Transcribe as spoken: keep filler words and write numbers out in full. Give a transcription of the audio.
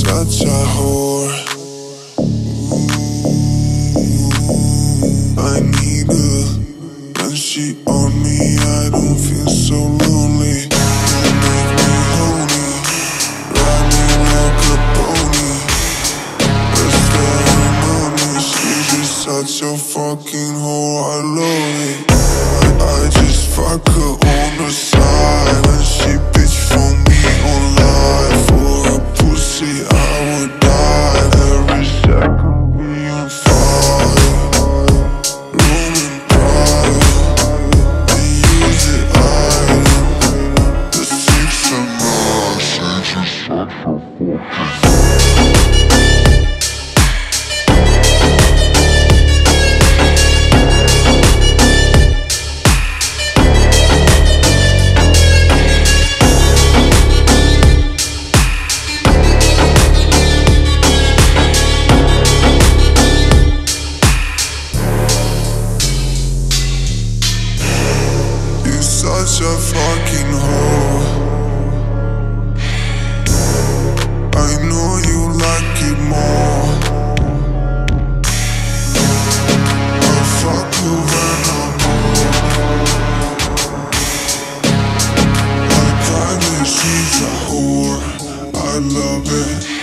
such a whore. Ooh, I need her. When she on me, I don't feel so lonely. You make me horny, ride me like a pony. Let's ceremony. She's just such a fucking whore, I love it. I, I just fuck her on the side, and she bitch for me on live. For a pussy, I would die. Every second we on fire. Room in private, we use it island. The six of us, she just such a fucking such a fucking whore. I know you like it more. I fuck you when I'm home. Like private, she's a whore. I love it.